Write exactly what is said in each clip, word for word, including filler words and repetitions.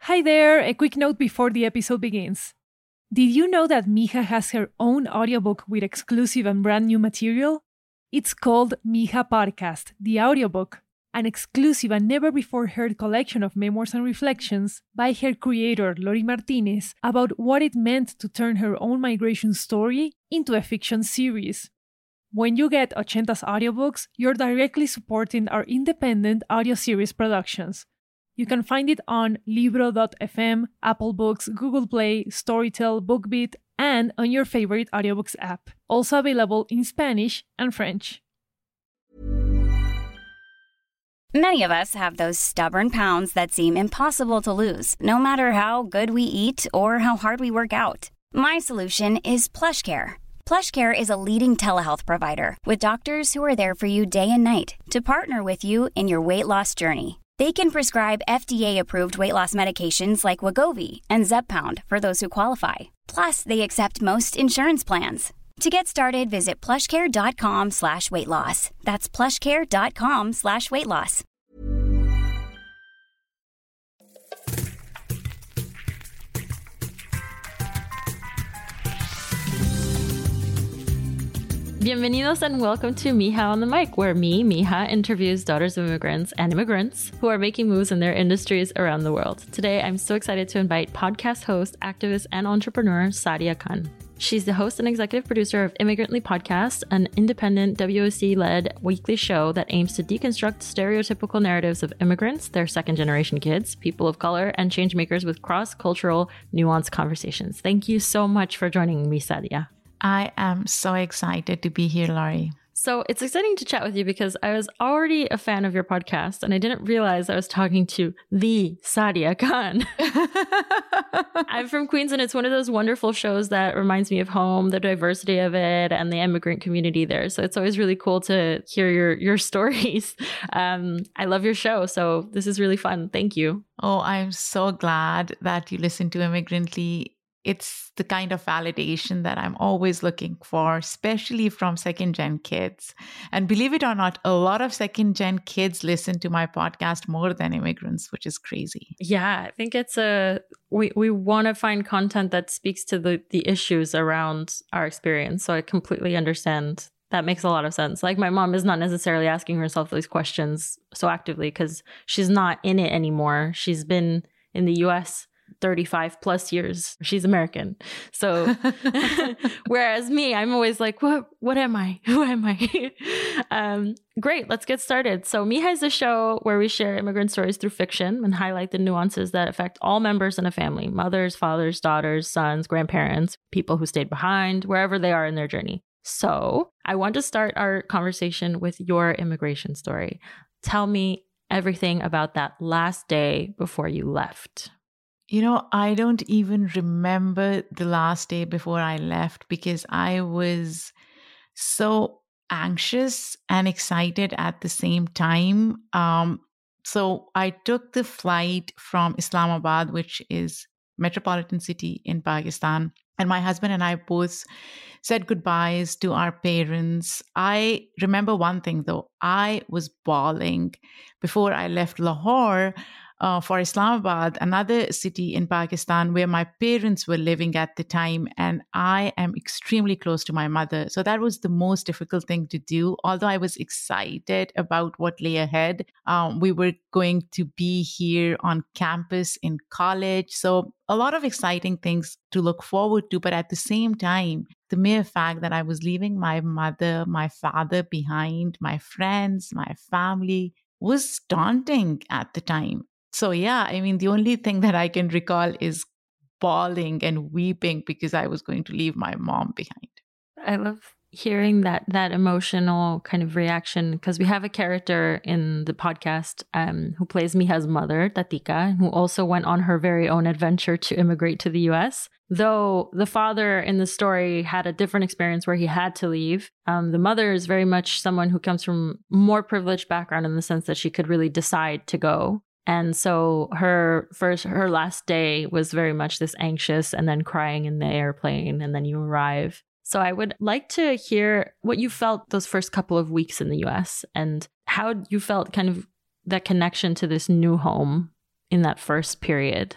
Hi there, a quick note before the episode begins. Did you know that Mija has her own audiobook with exclusive and brand new material? It's called Mija Podcast, the audiobook, an exclusive and never-before-heard collection of memoirs and reflections by her creator, Lori Martinez, about what it meant to turn her own migration story into a fiction series. When you get Ochenta's audiobooks, you're directly supporting our independent audio series productions. You can find it on Libro dot f m, Apple Books, Google Play, Storytel, BookBeat, and on your favorite audiobooks app. Also available in Spanish and French. Many of us have those stubborn pounds that seem impossible to lose, no matter how good we eat or how hard we work out. My solution is PlushCare. PlushCare is a leading telehealth provider with doctors who are there for you day and night to partner with you in your weight loss journey. They can prescribe F D A-approved weight loss medications like Wegovy and Zepbound for those who qualify. Plus, they accept most insurance plans. To get started, visit plushcare.com slash weight loss. That's plushcare.com slash weight loss. Bienvenidos and welcome to Mija on the Mic, where me, Mija, interviews daughters of immigrants and immigrants who are making moves in their industries around the world. Today, I'm so excited to invite podcast host, activist, and entrepreneur Sadia Khan. She's the host and executive producer of Immigrantly Podcast, an independent W O C-led weekly show that aims to deconstruct stereotypical narratives of immigrants, their second-generation kids, people of color, and changemakers with cross-cultural, nuanced conversations. Thank you so much for joining me, Sadia. I am so excited to be here, Lori. So it's exciting to chat with you because I was already a fan of your podcast and I didn't realize I was talking to the Sadia Khan. I'm from Queens and it's one of those wonderful shows that reminds me of home, the diversity of it and the immigrant community there. So it's always really cool to hear your, your stories. Um, I love your show. So this is really fun. Thank you. Oh, I'm so glad that you listen to Immigrantly. It's the kind of validation that I'm always looking for, especially from second-gen kids. And believe it or not, a lot of second-gen kids listen to my podcast more than immigrants, which is crazy. Yeah, I think it's a we we want to find content that speaks to the the issues around our experience. So I completely understand. That makes a lot of sense. Like my mom is not necessarily asking herself these questions so actively because she's not in it anymore. She's been in the U S thirty-five plus years. She's American. So whereas me, I'm always like, what, what am I? Who am I? um, great. Let's get started. So Mija is a show where we share immigrant stories through fiction and highlight the nuances that affect all members in a family, mothers, fathers, daughters, sons, grandparents, people who stayed behind, wherever they are in their journey. So I want to start our conversation with your immigration story. Tell me everything about that last day before you left. You know, I don't even remember the last day before I left because I was so anxious and excited at the same time. Um, so I took the flight from Islamabad, which is a metropolitan city in Pakistan. And my husband and I both said goodbyes to our parents. I remember one thing, though. I was bawling before I left Lahore Uh, for Islamabad, another city in Pakistan where my parents were living at the time, and I am extremely close to my mother. So that was the most difficult thing to do. Although I was excited about what lay ahead, um, we were going to be here on campus in college. So a lot of exciting things to look forward to. But at the same time, the mere fact that I was leaving my mother, my father behind, my friends, my family was daunting at the time. So yeah, I mean, the only thing that I can recall is bawling and weeping because I was going to leave my mom behind. I love hearing that that emotional kind of reaction because we have a character in the podcast um, who plays Mija's mother, Tatika, who also went on her very own adventure to immigrate to the U S. Though the father in the story had a different experience where he had to leave, um, the mother is very much someone who comes from more privileged background in the sense that she could really decide to go. And so her first, her last day was very much this anxious and then crying in the airplane and then you arrive. So I would like to hear what you felt those first couple of weeks in the U S and how you felt kind of that connection to this new home in that first period.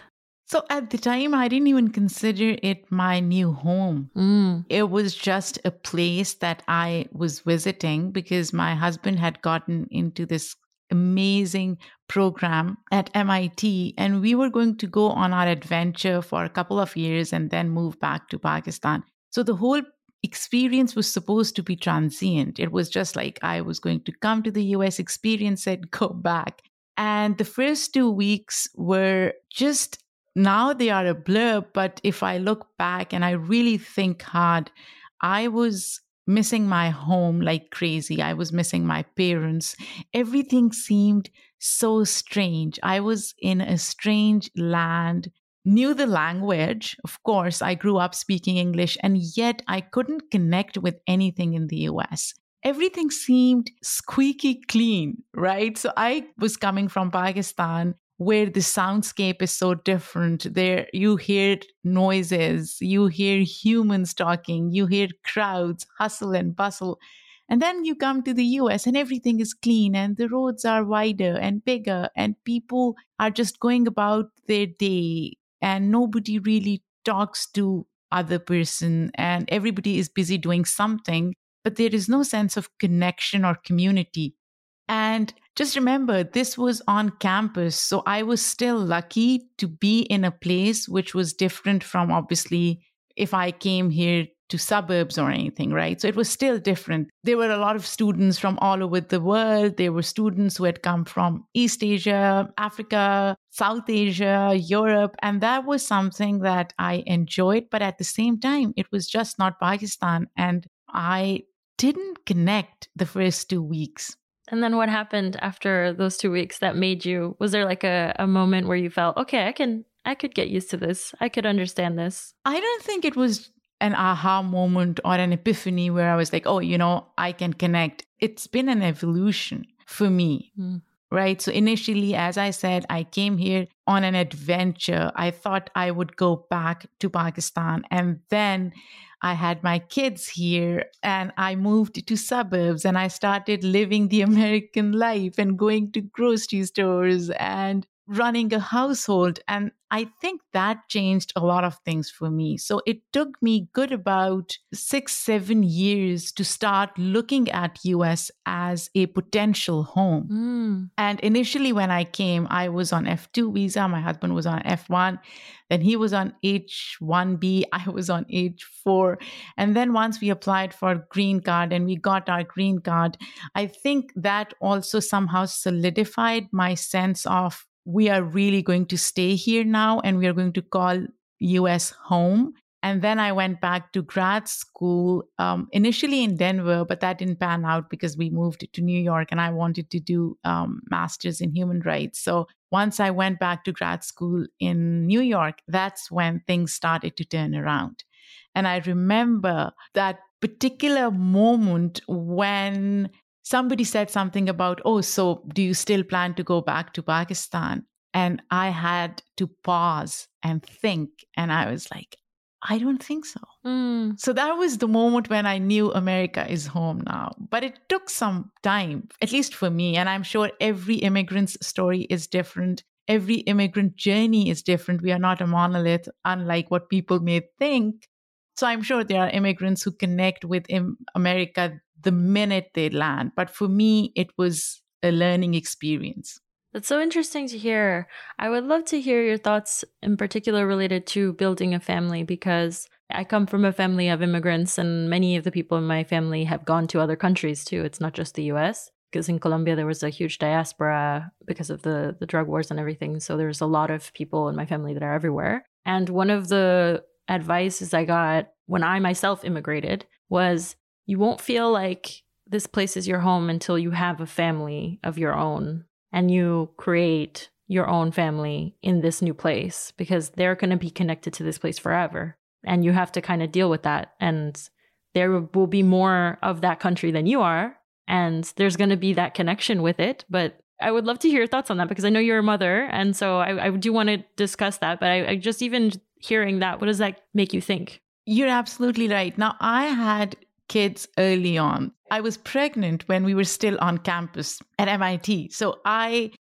So at the time, I didn't even consider it my new home. Mm. It was just a place that I was visiting because my husband had gotten into this amazing program at M I T, and we were going to go on our adventure for a couple of years and then move back to Pakistan. So the whole experience was supposed to be transient. It was just like I was going to come to the U S, experience it, go back. And the first two weeks were just, now they are a blur, but if I look back and I really think hard, I was missing my home like crazy. I was missing my parents. Everything seemed so strange. I was in a strange land, knew the language. Of course, I grew up speaking English, and yet I couldn't connect with anything in the U S. Everything seemed squeaky clean, right? So I was coming from Pakistan, where the soundscape is so different. There you hear noises, you hear humans talking, you hear crowds, hustle and bustle. And then you come to the U S and everything is clean and the roads are wider and bigger and people are just going about their day and nobody really talks to other person and everybody is busy doing something, but there is no sense of connection or community. And just remember, this was on campus. So I was still lucky to be in a place which was different from obviously if I came here to suburbs or anything, right? So it was still different. There were a lot of students from all over the world. There were students who had come from East Asia, Africa, South Asia, Europe. And that was something that I enjoyed. But at the same time, it was just not Pakistan. And I didn't connect the first two weeks. And then what happened after those two weeks that made you, was there like a, a moment where you felt, okay, I can, I could get used to this. I could understand this. I don't think it was an aha moment or an epiphany where I was like, oh, you know, I can connect. It's been an evolution for me, mm. right? So initially, as I said, I came here on an adventure. I thought I would go back to Pakistan, and then I had my kids here and I moved to suburbs and I started living the American life and going to grocery stores and running a household. And I think that changed a lot of things for me. So it took me good about six, seven years to start looking at U S as a potential home. Mm. And initially when I came, I was on F two visa. My husband was on F one. Then he was on H one B. I was on H four. And then once we applied for green card and we got our green card, I think that also somehow solidified my sense of we are really going to stay here now and we are going to call U S home. And then I went back to grad school, um, initially in Denver, but that didn't pan out because we moved to New York and I wanted to do um, master's in human rights. So once I went back to grad school in New York, that's when things started to turn around. And I remember that particular moment when somebody said something about, oh, so do you still plan to go back to Pakistan? And I had to pause and think. And I was like, I don't think so. Mm. So that was the moment when I knew America is home now. But it took some time, at least for me. And I'm sure every immigrant's story is different. Every immigrant journey is different. We are not a monolith, unlike what people may think. So I'm sure there are immigrants who connect with America the minute they land. But for me, it was a learning experience. That's so interesting to hear. I would love to hear your thoughts in particular related to building a family, because I come from a family of immigrants and many of the people in my family have gone to other countries too. It's not just the U S, because in Colombia there was a huge diaspora because of the, the drug wars and everything. So there's a lot of people in my family that are everywhere. And one of the advices I got when I myself immigrated was, you won't feel like this place is your home until you have a family of your own and you create your own family in this new place, because they're going to be connected to this place forever. And you have to kind of deal with that. And there will be more of that country than you are. And there's going to be that connection with it. But I would love to hear your thoughts on that, because I know you're a mother. And so I, I do want to discuss that. But I, I just even hearing that, what does that make you think? You're absolutely right. Now, I had kids early on. I was pregnant when we were still on campus at M I T. So I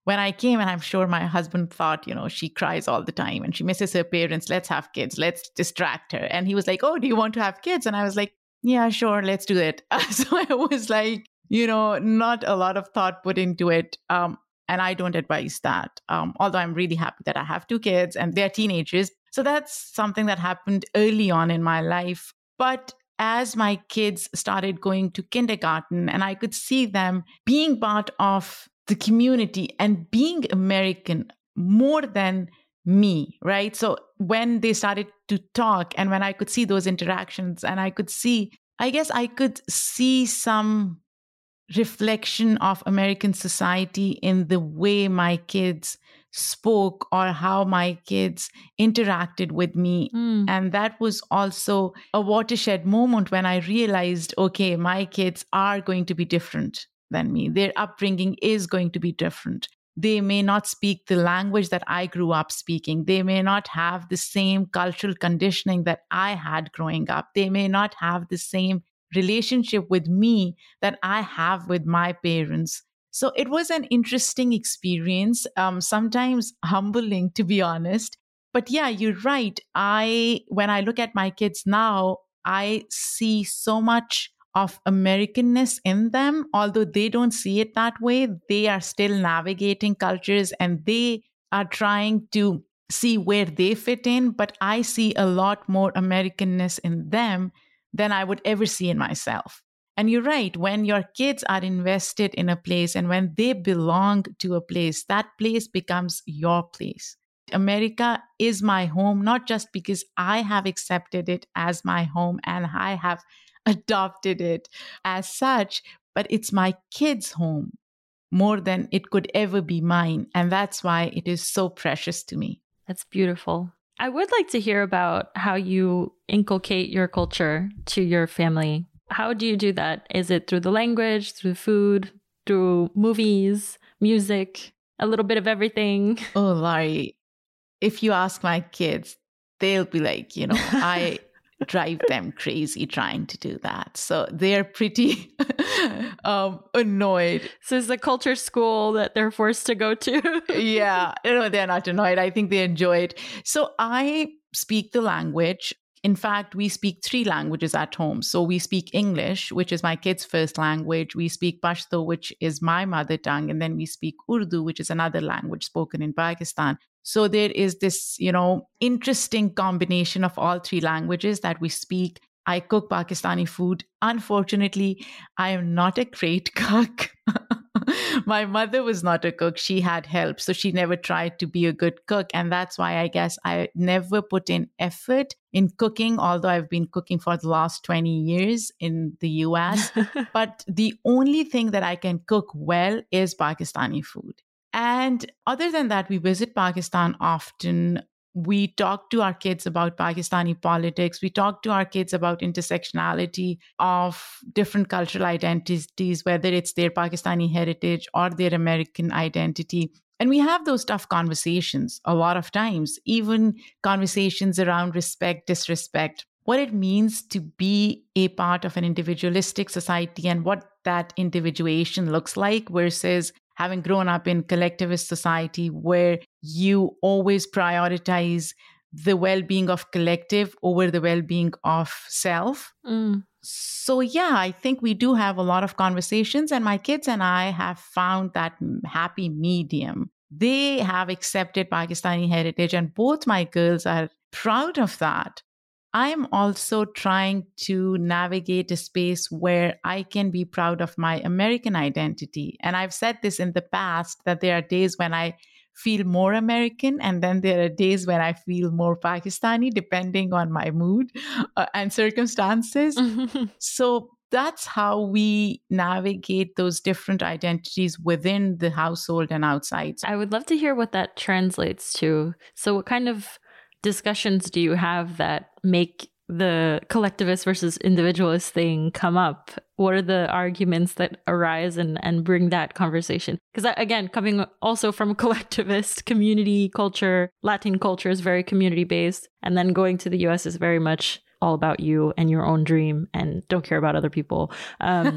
when I came, and I'm sure my husband thought, you know, she cries all the time and she misses her parents. Let's have kids. Let's distract her. And he was like, oh, do you want to have kids? And I was like, yeah, sure. Let's do it. So it was like, you know, not a lot of thought put into it. Um, and I don't advise that. Um, although I'm really happy that I have two kids and they're teenagers. So that's something that happened early on in my life. But as my kids started going to kindergarten and I could see them being part of the community and being American more than me, right? So when they started to talk and when I could see those interactions and I could see, I guess I could see some reflection of American society in the way my kids spoke or how my kids interacted with me. Mm. And that was also a watershed moment when I realized, okay, my kids are going to be different than me. Their upbringing is going to be different. They may not speak the language that I grew up speaking. They may not have the same cultural conditioning that I had growing up. They may not have the same relationship with me that I have with my parents. So it was an interesting experience, um, sometimes humbling, to be honest. But yeah, you're right. I, when I look at my kids now, I see so much of Americanness in them, although they don't see it that way. They are still navigating cultures and they are trying to see where they fit in. But I see a lot more Americanness in them than I would ever see in myself. And you're right, when your kids are invested in a place and when they belong to a place, that place becomes your place. America is my home, not just because I have accepted it as my home and I have adopted it as such, but it's my kids' home more than it could ever be mine. And that's why it is so precious to me. That's beautiful. I would like to hear about how you inculcate your culture to your family. How do you do that? Is it through the language, through food, through movies, music, a little bit of everything? Oh, Laurie, if you ask my kids, they'll be like, you know, I drive them crazy trying to do that. So they're pretty um, annoyed. So it's a culture school that they're forced to go to. Yeah, no, they're not annoyed. I think they enjoy it. So I speak the language. In fact, we speak three languages at home. So we speak English, which is my kids' first language. We speak Pashto, which is my mother tongue. And then we speak Urdu, which is another language spoken in Pakistan. So there is this, you know, interesting combination of all three languages that we speak. I cook Pakistani food. Unfortunately, I am not a great cook. My mother was not a cook. She had help. So she never tried to be a good cook. And that's why I guess I never put in effort in cooking, although I've been cooking for the last twenty years in the U S. But the only thing that I can cook well is Pakistani food. And other than that, we visit Pakistan often. We talk to our kids about Pakistani politics. We talk to our kids about intersectionality of different cultural identities, whether it's their Pakistani heritage or their American identity. And we have those tough conversations a lot of times, even conversations around respect, disrespect, what it means to be a part of an individualistic society and what that individuation looks like versus having grown up in collectivist society where you always prioritize the well-being of collective over the well-being of self. Mm. So yeah, I think we do have a lot of conversations and my kids and I have found that happy medium. They have accepted Pakistani heritage and both my girls are proud of that. I'm also trying to navigate a space where I can be proud of my American identity. And I've said this in the past, that there are days when I feel more American and then there are days when I feel more Pakistani, depending on my mood uh, and circumstances. So that's how we navigate those different identities within the household and outside. I would love to hear what that translates to. So what kind of discussions do you have that make the collectivist versus individualist thing come up? What are the arguments that arise and, and bring that conversation? Because again, coming also from collectivist community culture, Latin culture is very community based. And then going to the U S is very much all about you and your own dream and don't care about other people. Um,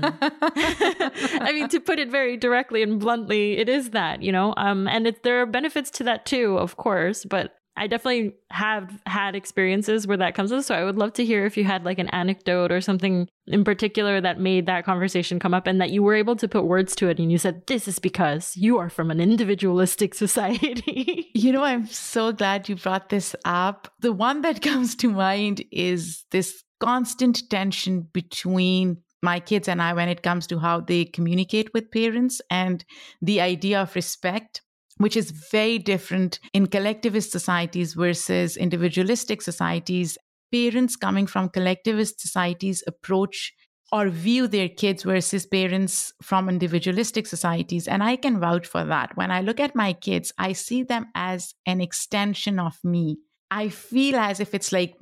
I mean, to put it very directly and bluntly, it is that, you know, um, and it, there are benefits to that too, of course, but I definitely have had experiences where that comes up. So I would love to hear if you had like an anecdote or something in particular that made that conversation come up and that you were able to put words to it. And you said, this is because you are from an individualistic society. You know, I'm so glad you brought this up. The one that comes to mind is this constant tension between my kids and I when it comes to how they communicate with parents and the idea of respect, which is very different in collectivist societies versus individualistic societies. Parents coming from collectivist societies approach or view their kids versus parents from individualistic societies. And I can vouch for that. When I look at my kids, I see them as an extension of me. I feel as if it's like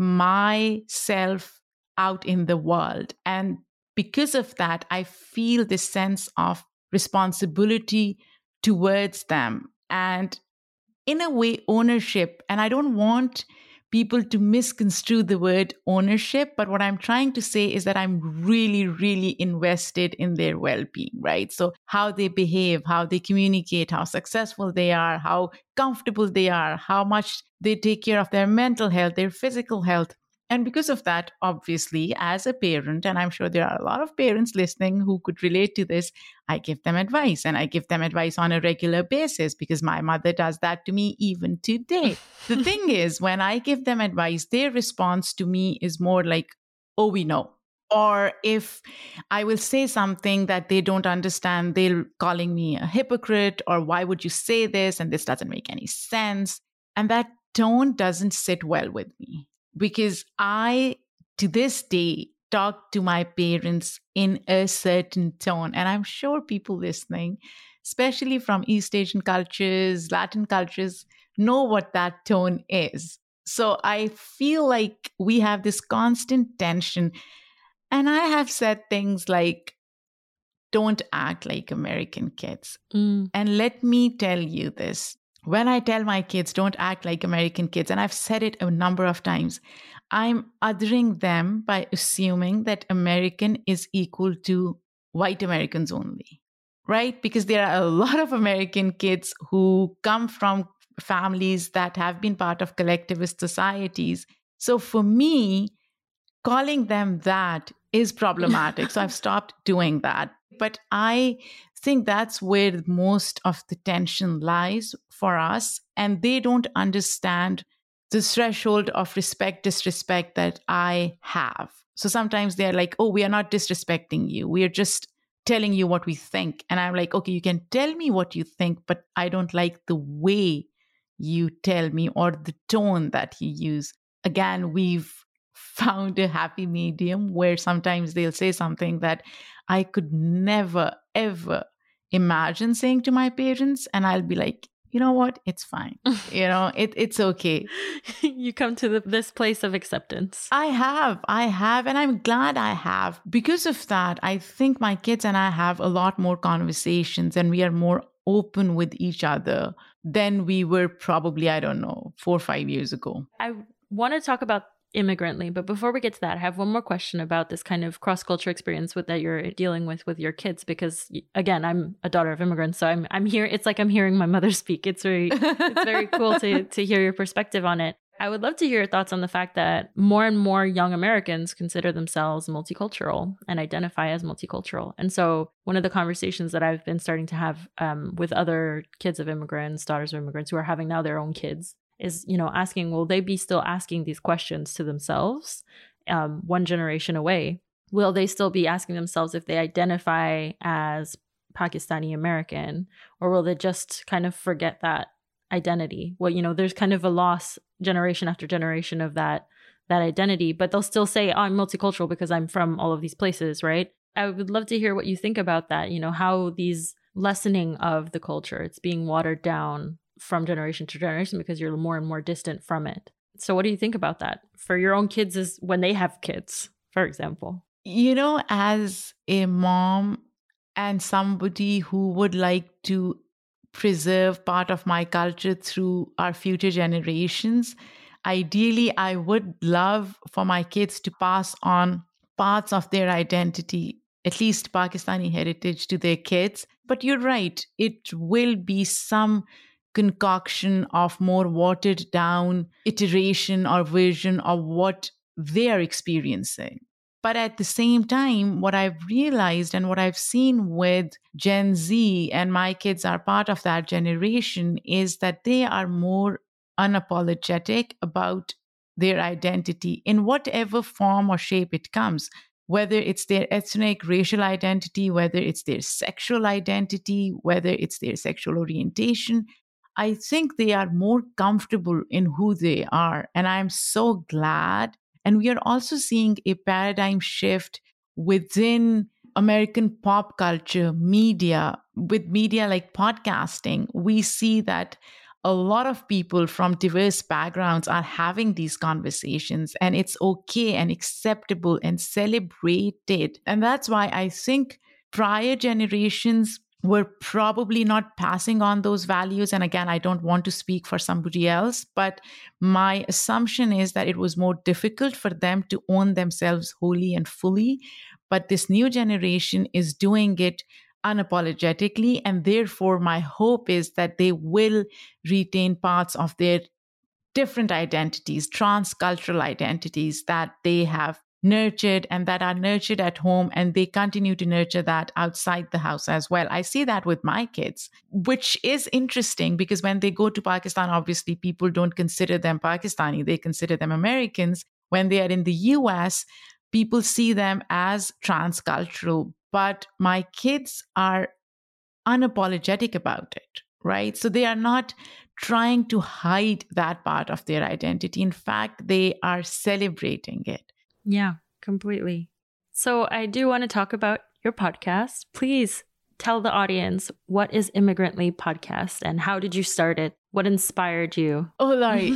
myself out in the world. And because of that, I feel this sense of responsibility towards them. And in a way, ownership. And I don't want people to misconstrue the word ownership, but what I'm trying to say is that I'm really, really invested in their well-being, right? So how they behave, how they communicate, how successful they are, how comfortable they are, how much they take care of their mental health, their physical health. And because of that, obviously, as a parent, and I'm sure there are a lot of parents listening who could relate to this, I give them advice and I give them advice on a regular basis because my mother does that to me even today. The thing is, when I give them advice, their response to me is more like, oh, we know. Or if I will say something that they don't understand, they're calling me a hypocrite or why would you say this? And this doesn't make any sense. And that tone doesn't sit well with me. Because I, to this day, talk to my parents in a certain tone. And I'm sure people listening, especially from East Asian cultures, Latin cultures, know what that tone is. So I feel like we have this constant tension. And I have said things like, don't act like American kids. Mm. And let me tell you this. When I tell my kids, don't act like American kids, and I've said it a number of times, I'm othering them by assuming that American is equal to white Americans only, right? Because there are a lot of American kids who come from families that have been part of collectivist societies. So for me, calling them that is problematic. So I've stopped doing that. But I think that's where most of the tension lies for us. And they don't understand the threshold of respect, disrespect that I have. So sometimes they're like, oh, we are not disrespecting you. We are just telling you what we think. And I'm like, okay, you can tell me what you think, but I don't like the way you tell me or the tone that you use. Again, we've found a happy medium where sometimes they'll say something that I could never, ever imagine saying to my parents. And I'll be like, you know what? It's fine. You know, it, it's okay. You come to the, this place of acceptance. I have. I have. And I'm glad I have. Because of that, I think my kids and I have a lot more conversations and we are more open with each other than we were probably, I don't know, four or five years ago. I want to talk about Immigrantly, but before we get to that, I have one more question about this kind of cross-culture experience with that you're dealing with with your kids. Because again, I'm a daughter of immigrants, so I'm I'm here. It's like I'm hearing my mother speak. It's very it's very cool to to hear your perspective on it. I would love to hear your thoughts on the fact that more and more young Americans consider themselves multicultural and identify as multicultural. And so one of the conversations that I've been starting to have um, with other kids of immigrants, daughters of immigrants who are having now their own kids, is, you know, asking, will they be still asking these questions to themselves um, one generation away? Will they still be asking themselves if they identify as Pakistani American, or will they just kind of forget that identity? Well, you know, there's kind of a loss generation after generation of that that identity, but they'll still say, oh, I'm multicultural because I'm from all of these places, right? I would love to hear what you think about that, you know, how these lessening of the culture, it's being watered down from generation to generation because you're more and more distant from it. So what do you think about that for your own kids is when they have kids, for example? You know, as a mom and somebody who would like to preserve part of my culture through our future generations, ideally, I would love for my kids to pass on parts of their identity, at least Pakistani heritage, to their kids. But you're right, it will be some concoction of more watered down iteration or version of what they are experiencing. But at the same time, what I've realized and what I've seen with Gen Z, and my kids are part of that generation, is that they are more unapologetic about their identity in whatever form or shape it comes, whether it's their ethnic, racial identity, whether it's their sexual identity, whether it's their sexual orientation. I think they are more comfortable in who they are. And I'm so glad. And we are also seeing a paradigm shift within American pop culture, media, with media like podcasting. We see that a lot of people from diverse backgrounds are having these conversations, and it's okay and acceptable and celebrated. And that's why I think prior generations were probably not passing on those values. And again, I don't want to speak for somebody else, but my assumption is that it was more difficult for them to own themselves wholly and fully. But this new generation is doing it unapologetically. And therefore, my hope is that they will retain parts of their different identities, transcultural identities that they have nurtured and that are nurtured at home, and they continue to nurture that outside the house as well. I see that with my kids, which is interesting because when they go to Pakistan, obviously people don't consider them Pakistani, they consider them Americans. When they are in the U S, people see them as transcultural, but my kids are unapologetic about it, right? So they are not trying to hide that part of their identity. In fact, they are celebrating it. Yeah, completely. So I do want to talk about your podcast. Please tell the audience, what is Immigrantly Podcast and how did you start it? What inspired you? Oh, Laurie,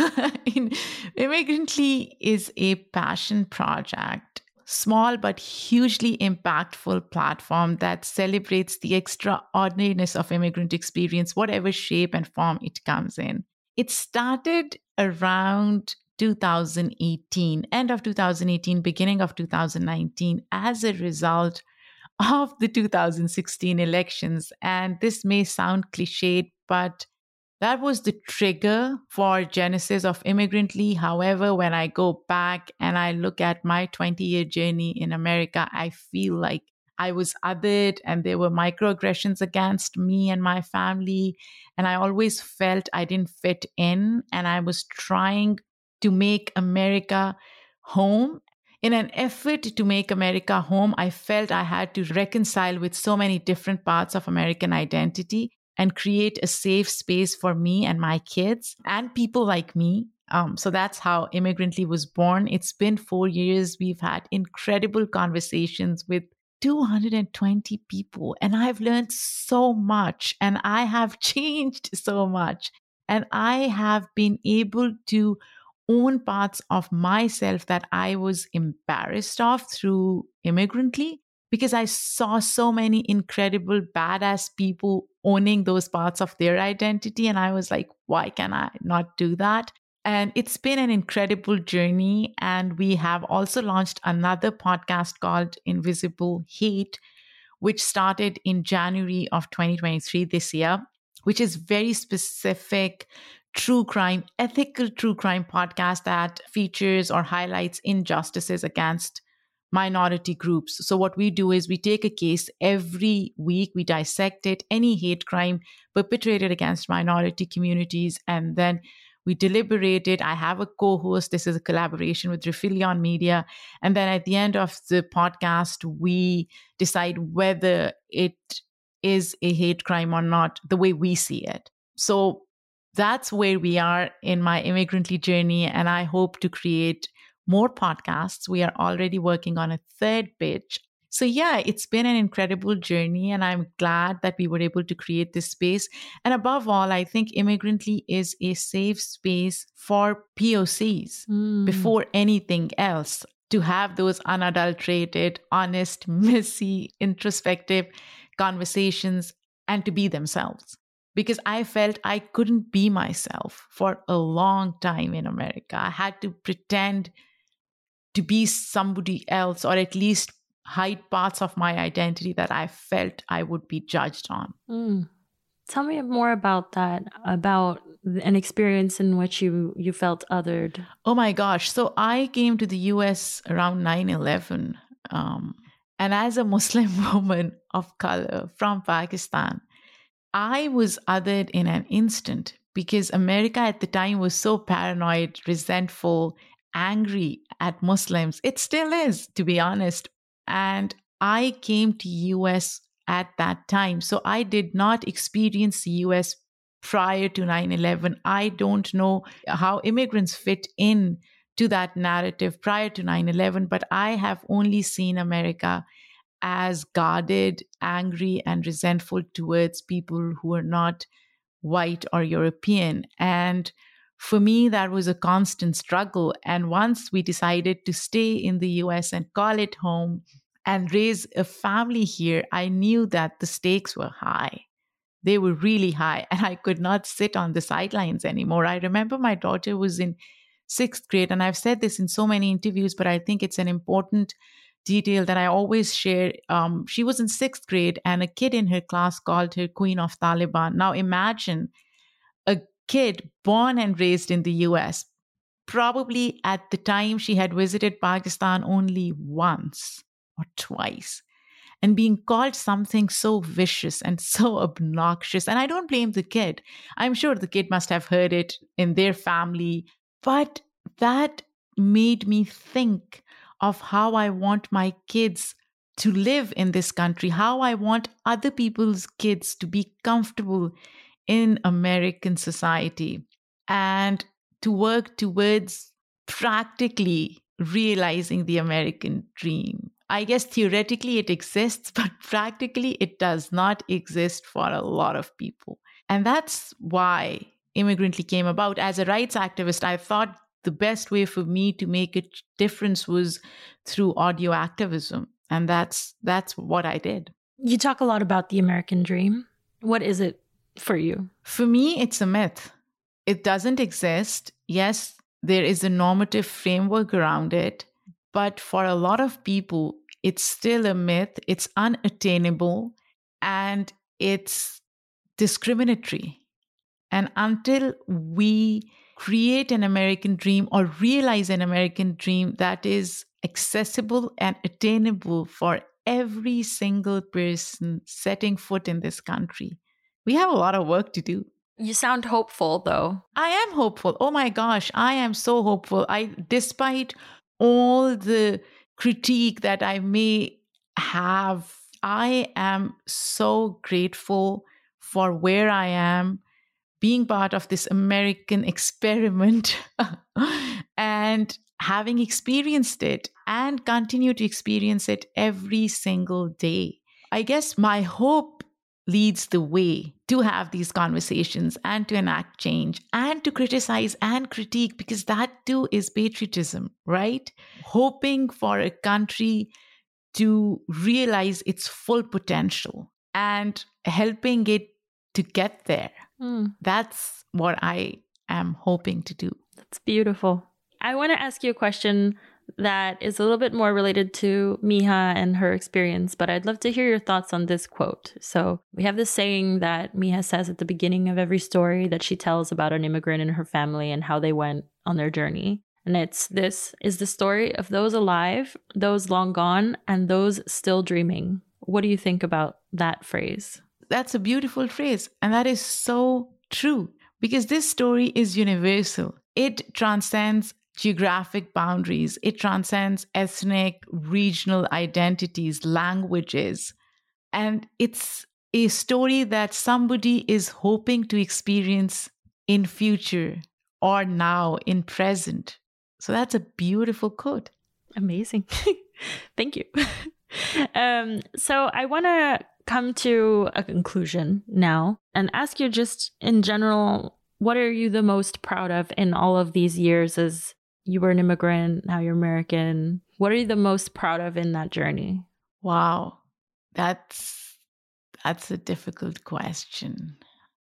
Immigrantly is a passion project, small but hugely impactful platform that celebrates the extraordinariness of immigrant experience, whatever shape and form it comes in. It started around two thousand eighteen, end of two thousand eighteen, beginning of two thousand nineteen, as a result of the two thousand sixteen elections. And this may sound cliched, but that was the trigger for genesis of Immigrantly. However, when I go back and I look at my twenty-year journey in America, I feel like I was othered and there were microaggressions against me and my family. And I always felt I didn't fit in, and I was trying to make America home. In an effort to make America home, I felt I had to reconcile with so many different parts of American identity and create a safe space for me and my kids and people like me. Um, so that's how Immigrantly was born. It's been four years. We've had incredible conversations with two hundred twenty people, and I've learned so much, and I have changed so much, and I have been able to own parts of myself that I was embarrassed of through Immigrantly, because I saw so many incredible badass people owning those parts of their identity. And I was like, why can I not do that? And it's been an incredible journey. And we have also launched another podcast called Invisible Hate, which started in January of twenty twenty-three this year, which is very specific true crime, ethical true crime podcast that features or highlights injustices against minority groups. So what we do is we take a case every week, we dissect it, any hate crime perpetrated against minority communities, and then we deliberate it. I have a co-host. This is a collaboration with Refilion Media. And then at the end of the podcast, we decide whether it is a hate crime or not, the way we see it. So that's where we are in my Immigrantly journey, and I hope to create more podcasts. We are already working on a third pitch. So yeah, it's been an incredible journey, and I'm glad that we were able to create this space. And above all, I think Immigrantly is a safe space for P O Cs mm. before anything else, to have those unadulterated, honest, messy, introspective conversations and to be themselves. because I felt I couldn't be myself for a long time in America. I had to pretend to be somebody else, or at least hide parts of my identity that I felt I would be judged on. Mm. Tell me more about that, about an experience in which you, you felt othered. Oh my gosh. So I came to the U S around nine eleven. Um, and as a Muslim woman of color from Pakistan, I was othered in an instant because America at the time was so paranoid, resentful, angry at Muslims. It still is, to be honest. And I came to U S at that time. So I did not experience the U S prior to nine eleven. I don't know how immigrants fit in to that narrative prior to nine eleven, but I have only seen America as guarded, angry, and resentful towards people who are not white or European. And for me, that was a constant struggle. And once we decided to stay in the U S and call it home and raise a family here, I knew that the stakes were high. They were really high, and I could not sit on the sidelines anymore. I remember my daughter was in sixth grade, and I've said this in so many interviews, but I think it's an important detail that I always share. Um, she was in sixth grade, and a kid in her class called her Queen of Taliban. Now imagine a kid born and raised in the U S, probably at the time she had visited Pakistan only once or twice, and being called something so vicious and so obnoxious. And I don't blame the kid. I'm sure the kid must have heard it in their family. But that made me think of how I want my kids to live in this country, how I want other people's kids to be comfortable in American society, and to work towards practically realizing the American dream. I guess theoretically it exists, but practically it does not exist for a lot of people. And that's why Immigrantly came about. As a rights activist, I thought the best way for me to make a difference was through audio activism. And that's that's what I did. You talk a lot about the American dream. What is it for you? For me, it's a myth. It doesn't exist. Yes, there is a normative framework around it. But for a lot of people, it's still a myth, it's unattainable, and it's discriminatory. And until we create an American dream or realize an American dream that is accessible and attainable for every single person setting foot in this country, we have a lot of work to do. You sound hopeful, though. I am hopeful. Oh my gosh, I am so hopeful. I, despite all the critique that I may have, I am so grateful for where I am, being part of this American experiment and having experienced it and continue to experience it every single day. I guess my hope leads the way to have these conversations and to enact change and to criticize and critique, because that too is patriotism, right? Hoping for a country to realize its full potential and helping it to get there. Mm. That's what I am hoping to do. That's beautiful. I want to ask you a question that is a little bit more related to Miha and her experience, but I'd love to hear your thoughts on this quote. So we have this saying that Miha says at the beginning of every story that she tells about an immigrant and her family and how they went on their journey. And it's, this is the story of those alive, those long gone, and those still dreaming. What do you think about that phrase? That's a beautiful phrase. And that is so true, because this story is universal. It transcends geographic boundaries. It transcends ethnic, regional identities, languages. And it's a story that somebody is hoping to experience in future or now, in present. So that's a beautiful quote. Amazing. Thank you. um, so I want to come to a conclusion now and ask you, just in general, what are you the most proud of in all of these years as you were an immigrant, now you're American? What are you the most proud of in that journey? Wow, that's that's a difficult question.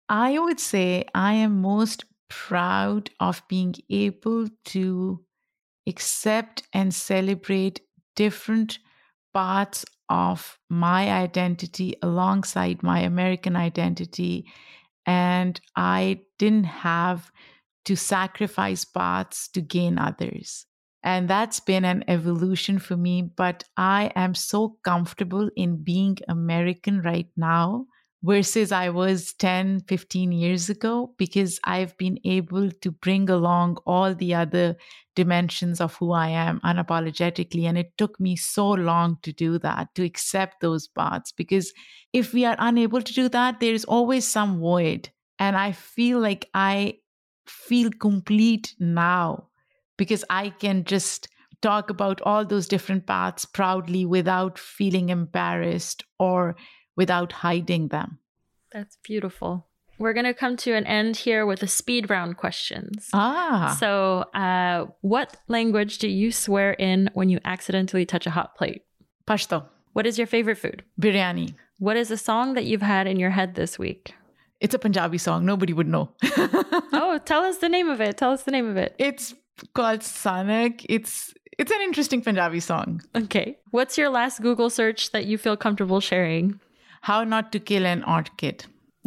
I would say I am most proud of being able to accept and celebrate different parts of my identity alongside my American identity. And I didn't have to sacrifice parts to gain others. And that's been an evolution for me. But I am so comfortable in being American right now versus I was ten, fifteen years ago, because I've been able to bring along all the other dimensions of who I am unapologetically. And it took me so long to do that, to accept those parts, because if we are unable to do that, there's always some void. And I feel like I feel complete now because I can just talk about all those different parts proudly without feeling embarrassed or without hiding them. That's beautiful. We're going to come to an end here with a speed round questions. Ah. So uh, what language do you swear in when you accidentally touch a hot plate? Pashto. What is your favorite food? Biryani. What is a song that you've had in your head this week? It's a Punjabi song. Nobody would know. Oh, tell us the name of it. Tell us the name of it. It's called Sanak. It's it's an interesting Punjabi song. Okay. What's your last Google search that you feel comfortable sharing? How not to kill an orchid.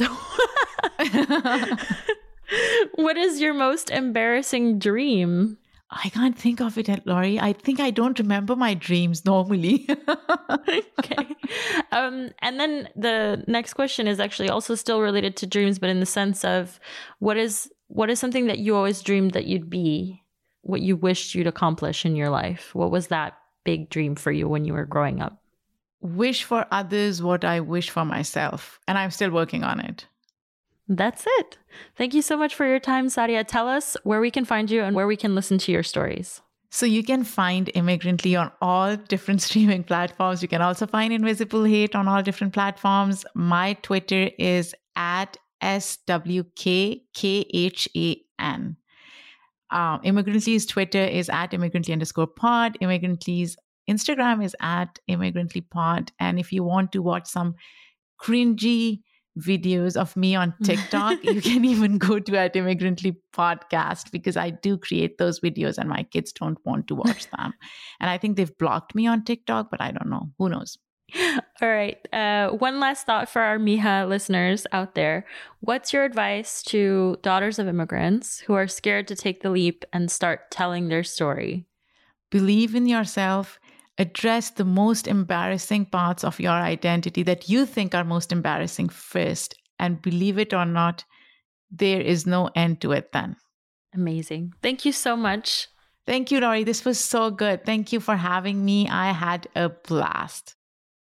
What is your most embarrassing dream? I can't think of it, Laurie. I think I don't remember my dreams normally. Okay. Um, and then the next question is actually also still related to dreams, but in the sense of what is what is something that you always dreamed that you'd be, what you wished you'd accomplish in your life? What was that big dream for you when you were growing up? Wish for others what I wish for myself. And I'm still working on it. That's it. Thank you so much for your time, Sadia. Tell us where we can find you and where we can listen to your stories. So you can find Immigrantly on all different streaming platforms. You can also find Invisible Hate on all different platforms. My Twitter is at S W K K H A N. Um, Immigrantly's Twitter is at Immigrantly underscore pod. Immigrantly's Instagram is at Immigrantly pod. And if you want to watch some cringy videos of me on TikTok, you can even go to at Immigrantly podcast, because I do create those videos and my kids don't want to watch them. And I think they've blocked me on TikTok, but I don't know. Who knows? All right. Uh, one last thought for our Mija listeners out there. What's your advice to daughters of immigrants who are scared to take the leap and start telling their story? Believe in yourself. Address the most embarrassing parts of your identity that you think are most embarrassing first. And believe it or not, there is no end to it then. Amazing. Thank you so much. Thank you, Laurie. This was so good. Thank you for having me. I had a blast.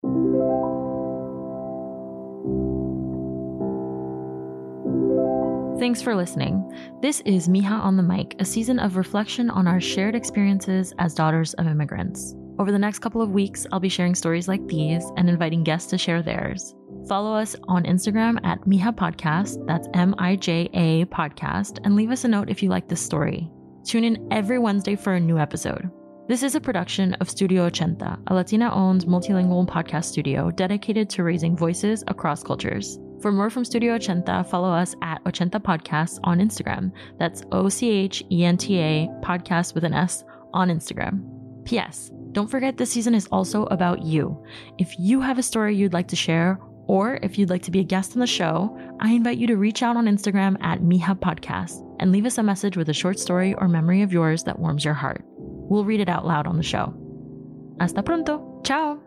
Thanks for listening. This is Mija on the Mic, a season of reflection on our shared experiences as daughters of immigrants. Over the next couple of weeks, I'll be sharing stories like these and inviting guests to share theirs. Follow us on Instagram at Mija Podcast, that's M I J A Podcast, and leave us a note if you like this story. Tune in every Wednesday for a new episode. This is a production of Studio eighty, a Latina-owned multilingual podcast studio dedicated to raising voices across cultures. For more from Studio eighty, follow us at eighty Podcasts on Instagram. That's O C H E N T A Podcast with an S on Instagram. P S. Don't forget this season is also about you. If you have a story you'd like to share, or if you'd like to be a guest on the show, I invite you to reach out on Instagram at Mija Podcast and leave us a message with a short story or memory of yours that warms your heart. We'll read it out loud on the show. Hasta pronto. Ciao.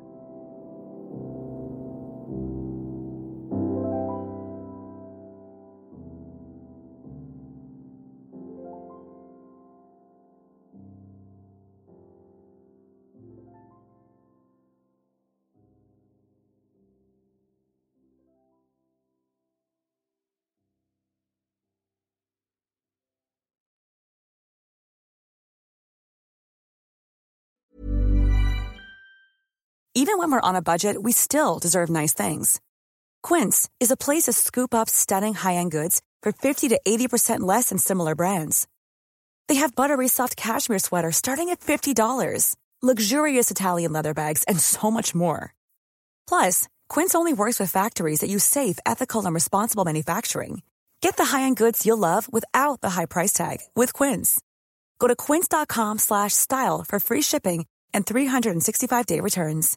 Even when we're on a budget, we still deserve nice things. Quince is a place to scoop up stunning high-end goods for fifty to eighty percent less than similar brands. They have buttery soft cashmere sweaters starting at fifty dollars, luxurious Italian leather bags, and so much more. Plus, Quince only works with factories that use safe, ethical, and responsible manufacturing. Get the high-end goods you'll love without the high price tag with Quince. Go to quince.com slash style for free shipping and three sixty-five day returns.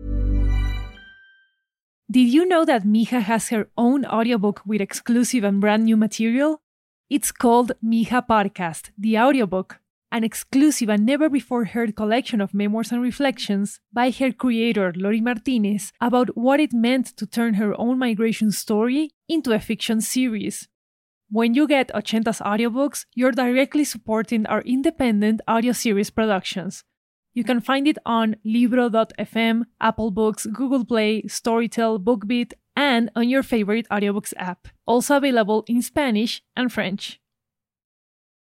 Did you know that Mija has her own audiobook with exclusive and brand new material? It's called Mija Podcast, the audiobook, an exclusive and never-before-heard collection of memoirs and reflections by her creator, Lori Martinez, about what it meant to turn her own migration story into a fiction series. When you get Ochenta's audiobooks, you're directly supporting our independent audio series productions. You can find it on Libro dot f m, Apple Books, Google Play, Storytel, BookBeat, and on your favorite audiobooks app. Also available in Spanish and French.